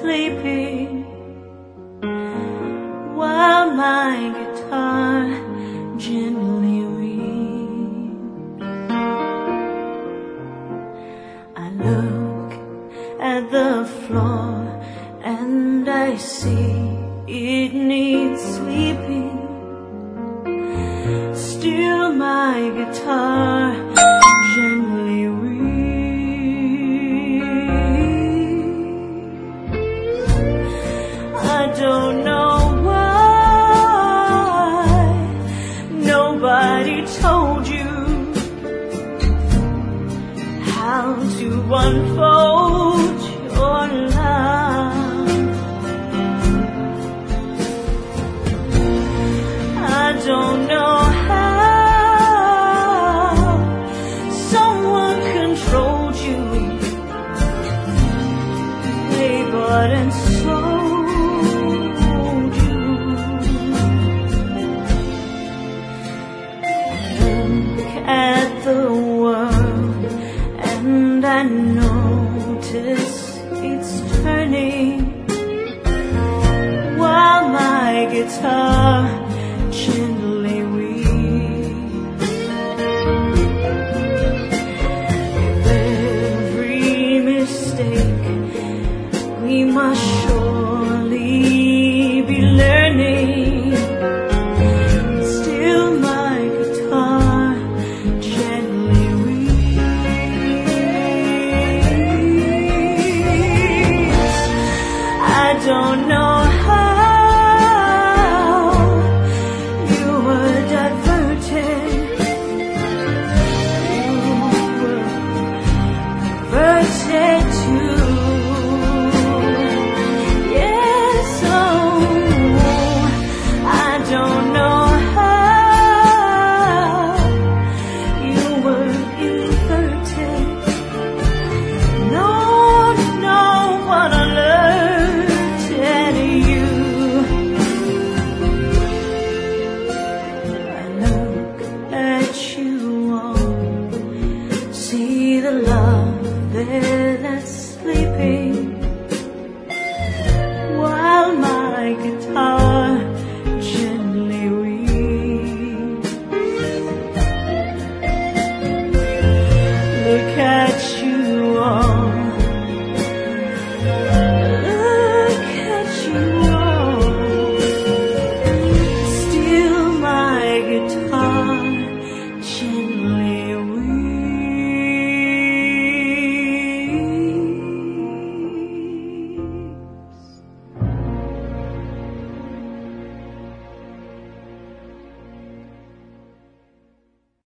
sleeping while my guitar gently weeps. I look at the floor and I see it needs sweeping. Still my guitar gently weeps. I don't know why nobody told you how to unfold your love. I don't know how someone controlled you. They bought and sold you. Look at the world and I notice it's turning while my guitar gently weeps. Every mistake we must surely be learning. Still my guitar gently weeps. I don't know how you were diverted. You were converted too. Yes, oh, I don't know how you were inverted. No, no, what I learned at you. I look at you all, see the love there that's sleeping while my guitar gently weeps. Look at you all,